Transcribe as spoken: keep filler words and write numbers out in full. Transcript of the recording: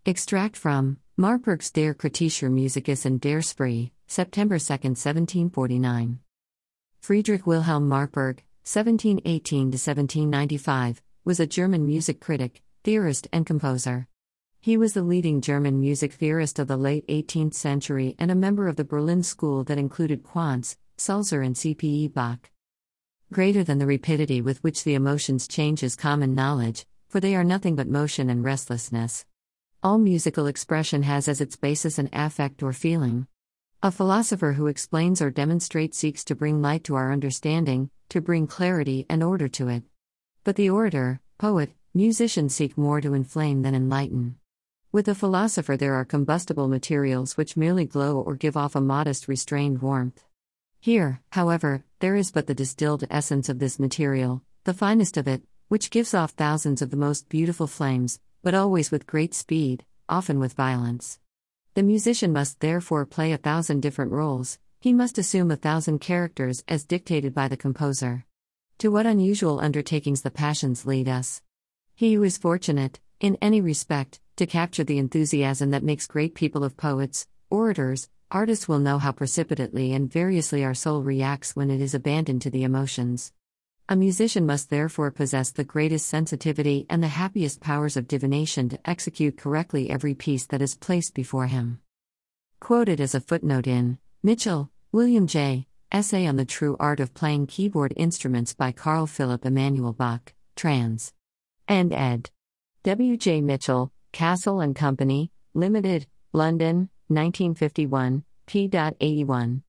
Extract from Marburg's Der kritische Musikus und der Spree, September second, seventeen forty-nine. Friedrich Wilhelm Marburg, seventeen eighteen to seventeen ninety-five, was a German music critic, theorist, and composer. He was the leading German music theorist of the late eighteenth century and a member of the Berlin school that included Quantz, Sulzer, and C P E Bach. Greater than the rapidity with which the emotions change is common knowledge, for they are nothing but motion and restlessness. All musical expression has as its basis an affect or feeling. A philosopher who explains or demonstrates seeks to bring light to our understanding, to bring clarity and order to it. But the orator, poet, musician seek more to inflame than enlighten. With the philosopher there are combustible materials which merely glow or give off a modest restrained warmth. Here, however, there is but the distilled essence of this material, the finest of it, which gives off thousands of the most beautiful flames, but always with great speed, often with violence. The musician must therefore play a thousand different roles, he must assume a thousand characters as dictated by the composer. To what unusual undertakings the passions lead us! He who is fortunate, in any respect, to capture the enthusiasm that makes great people of poets, orators, artists will know how precipitately and variously our soul reacts when it is abandoned to the emotions. A musician must therefore possess the greatest sensitivity and the happiest powers of divination to execute correctly every piece that is placed before him. Quoted as a footnote in Mitchell, William J., Essay on the True Art of Playing Keyboard Instruments by Carl Philipp Emanuel Bach, trans. And ed. W. J. Mitchell, Castle and Company, Limited, London, nineteen fifty-one, p. eighty-one.